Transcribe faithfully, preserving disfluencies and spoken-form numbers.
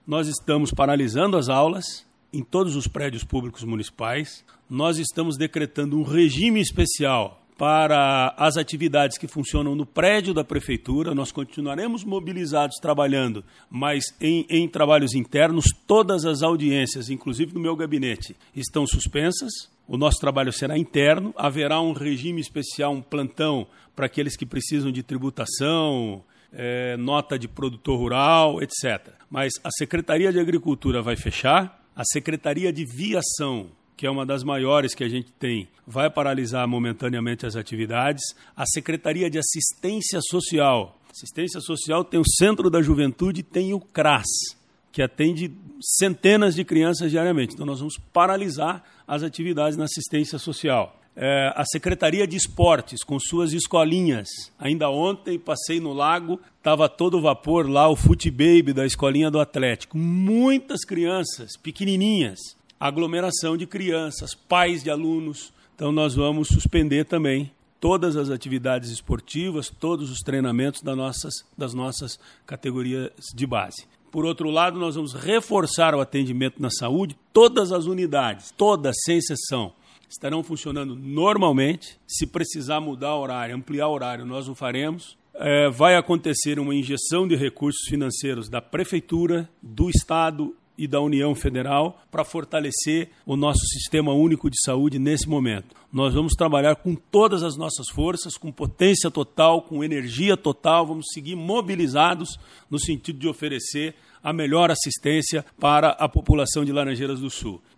nós estamos paralisando as aulas em todos os prédios públicos municipais, nós estamos decretando um regime especial para as atividades que funcionam no prédio da prefeitura. Nós continuaremos mobilizados trabalhando, mas em, em trabalhos internos. Todas as audiências, inclusive no meu gabinete, estão suspensas. O nosso trabalho será interno. Haverá um regime especial, um plantão para aqueles que precisam de tributação, é, nota de produtor rural, etcétera. Mas a Secretaria de Agricultura vai fechar, a Secretaria de Viação, que é uma das maiores que a gente tem, vai paralisar momentaneamente as atividades. A Secretaria de Assistência Social. Assistência Social tem o Centro da Juventude, tem o CRAS, que atende centenas de crianças diariamente. Então, nós vamos paralisar as atividades na assistência social. É, a Secretaria de Esportes, com suas escolinhas. Ainda ontem passei no lago, estava todo vapor lá, o Fute Baby da escolinha do Atlético. Muitas crianças, pequenininhas. Aglomeração de crianças, pais de alunos. Então, nós vamos suspender também todas as atividades esportivas, todos os treinamentos das nossas, das nossas categorias de base. Por outro lado, nós vamos reforçar o atendimento na saúde. Todas as unidades, todas, sem exceção, estarão funcionando normalmente. Se precisar mudar o horário, ampliar o horário, nós o faremos. É, vai acontecer uma injeção de recursos financeiros da Prefeitura, do Estado e da União Federal para fortalecer o nosso sistema único de saúde nesse momento. Nós vamos trabalhar com todas as nossas forças, com potência total, com energia total, vamos seguir mobilizados no sentido de oferecer a melhor assistência para a população de Laranjeiras do Sul.